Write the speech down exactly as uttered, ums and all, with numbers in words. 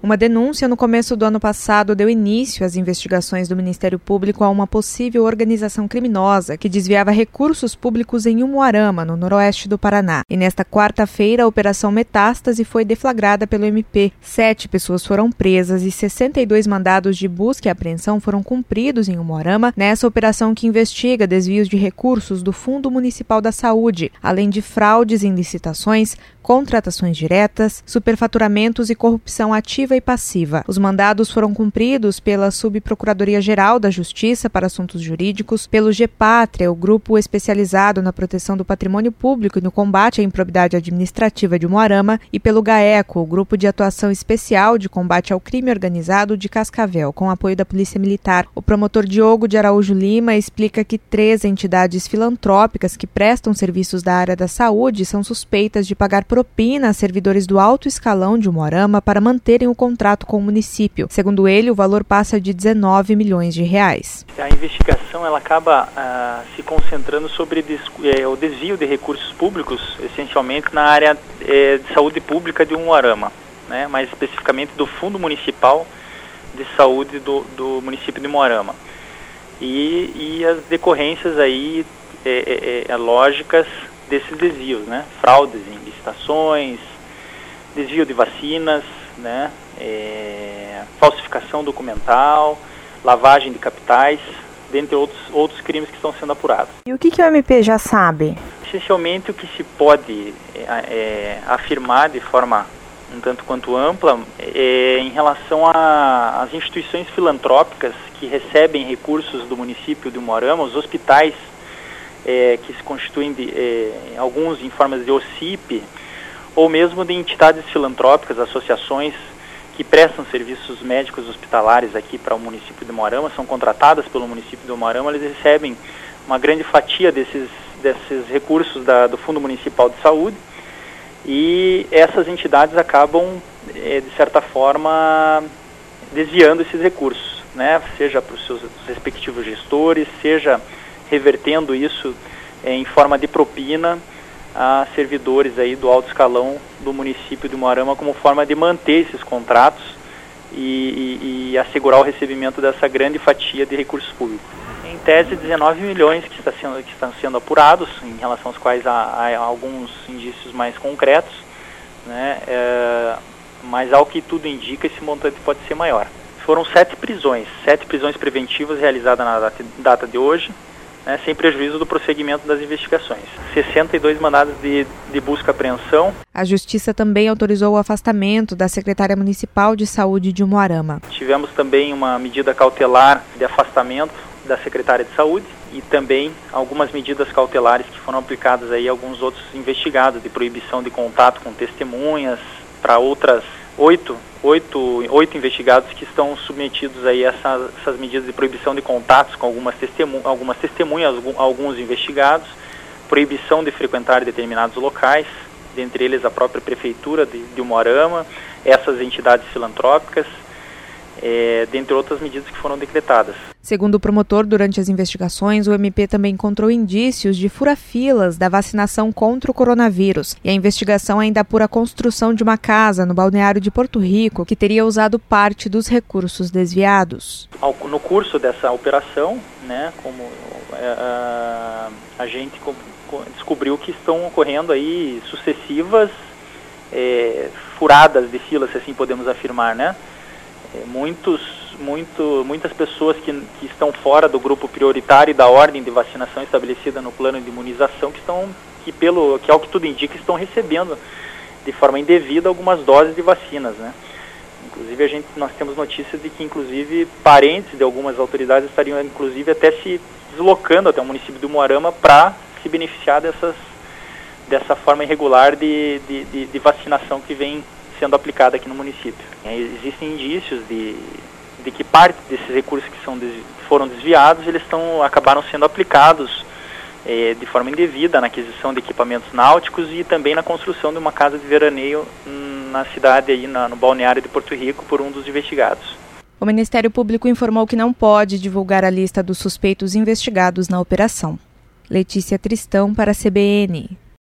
Uma denúncia no começo do ano passado deu início às investigações do Ministério Público a uma possível organização criminosa que desviava recursos públicos em Umuarama, no noroeste do Paraná. E nesta quarta-feira, a Operação Metástase foi deflagrada pelo M P. Sete pessoas foram presas e sessenta e dois mandados de busca e apreensão foram cumpridos em Umuarama nessa operação que investiga desvios de recursos do Fundo Municipal da Saúde, além de fraudes em licitações, contratações diretas, superfaturamentos e corrupção ativa e passiva. Os mandados foram cumpridos pela Subprocuradoria-Geral da Justiça para Assuntos Jurídicos, pelo Gepátria, o grupo especializado na proteção do patrimônio público e no combate à improbidade administrativa de Umuarama, e pelo GAECO, o Grupo de Atuação Especial de Combate ao Crime Organizado de Cascavel, com apoio da Polícia Militar. O promotor Diogo de Araújo Lima explica que três entidades filantrópicas que prestam serviços da área da saúde são suspeitas de pagar propina a servidores do alto escalão de Umuarama para manterem o contrato com o município. Segundo ele, o valor passa de dezenove milhões de reais. A investigação ela acaba ah, se concentrando sobre des, eh, o desvio de recursos públicos, essencialmente na área eh, de saúde pública de Umuarama, né, mais especificamente do Fundo Municipal de Saúde do, do município de Umuarama. E, e as decorrências aí eh, eh, lógicas desses desvios, né, fraudes em licitações, desvio de vacinas, né, é, falsificação documental, lavagem de capitais, dentre outros, outros crimes que estão sendo apurados. E o que, que o M P já sabe? Essencialmente o que se pode é, é, afirmar de forma um tanto quanto ampla é em relação às instituições filantrópicas que recebem recursos do município de Umuarama, os hospitais É, que se constituem de, é, alguns em formas de O C I P, ou mesmo de entidades filantrópicas, associações que prestam serviços médicos hospitalares aqui para o município de Umuarama, são contratadas pelo município de Umuarama, eles recebem uma grande fatia desses, desses recursos da, do Fundo Municipal de Saúde, e essas entidades acabam, é, de certa forma, desviando esses recursos, né? Seja para os seus respectivos gestores, seja revertendo isso é, em forma de propina a servidores aí do alto escalão do município de Umuarama, como forma de manter esses contratos e, e, e assegurar o recebimento dessa grande fatia de recursos públicos. Em tese, dezenove milhões que, está sendo, que estão sendo apurados, em relação aos quais há, há alguns indícios mais concretos, né, é, mas ao que tudo indica, esse montante pode ser maior. Foram sete prisões, sete prisões preventivas realizadas na data, data de hoje, né, sem prejuízo do prosseguimento das investigações. sessenta e dois mandados de, de busca e apreensão. A Justiça também autorizou o afastamento da secretária municipal de saúde de Umuarama. Tivemos também uma medida cautelar de afastamento da secretária de saúde e também algumas medidas cautelares que foram aplicadas aí a alguns outros investigados, de proibição de contato com testemunhas, para outras oito, oito, oito investigados que estão submetidos aí a essas, essas medidas de proibição de contatos com algumas, testemun algumas testemunhas, alguns investigados, proibição de frequentar determinados locais, dentre eles a própria prefeitura de, de Umuarama, essas entidades filantrópicas, é, dentre outras medidas que foram decretadas. Segundo o promotor, durante as investigações, o M P também encontrou indícios de fura-filas da vacinação contra o coronavírus. E a investigação ainda apura a construção de uma casa no balneário de Porto Rico, que teria usado parte dos recursos desviados. No curso dessa operação, né, como a, a gente descobriu que estão ocorrendo aí sucessivas é, furadas de filas, se assim podemos afirmar, né? É, muitos, muito, muitas pessoas que, que estão fora do grupo prioritário e da ordem de vacinação estabelecida no plano de imunização, que estão, que pelo, que ao que tudo indica, estão recebendo de forma indevida algumas doses de vacinas, né? Inclusive a gente, nós temos notícias de que inclusive parentes de algumas autoridades estariam inclusive até se deslocando até o município de Umuarama para se beneficiar dessas, dessa forma irregular de, de, de, de vacinação que vem sendo aplicada aqui no município. Existem indícios de, de que parte desses recursos que são, foram desviados, eles estão, acabaram sendo aplicados eh, de forma indevida na aquisição de equipamentos náuticos e também na construção de uma casa de veraneio hum, na cidade, aí, na, no balneário de Porto Rico, por um dos investigados. O Ministério Público informou que não pode divulgar a lista dos suspeitos investigados na operação. Letícia Tristão para a C B N.